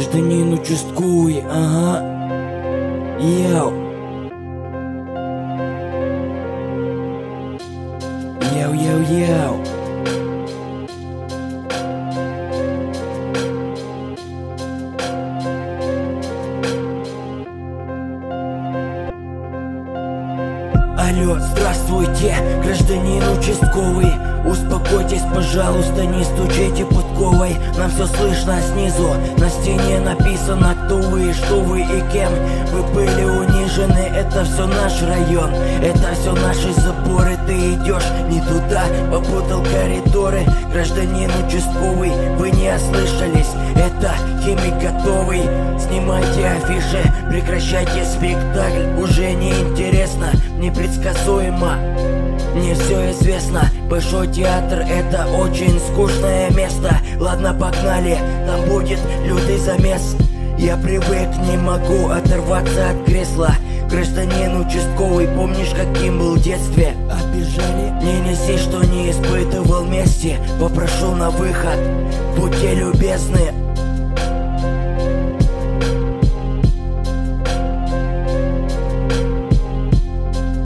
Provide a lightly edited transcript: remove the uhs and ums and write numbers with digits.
Гражданин участковый, ага. Йоу. Йоу-йоу-йоу. Алло, здравствуйте, гражданин участковый. Успокойтесь, пожалуйста, не стучите подковой. Нам все слышно снизу, на стене написано, кто вы, что вы и кем вы были унижены. Это все наш район, это все наши заборы. Ты идешь не туда, попутал коридоры. Гражданин участковый, вы не ослышались, это химик готовый. Снимайте афиши, прекращайте спектакль. Уже не интересно, непредсказуемо. Мне все известно, Большой театр — это очень скучное место. Ладно, погнали, там будет лютый замес. Я привык, не могу оторваться от кресла. Гражданин участковый, помнишь, каким был в детстве? Обижали? Не неси, что не испытывал мести. Попрошу на выход, будьте любезны.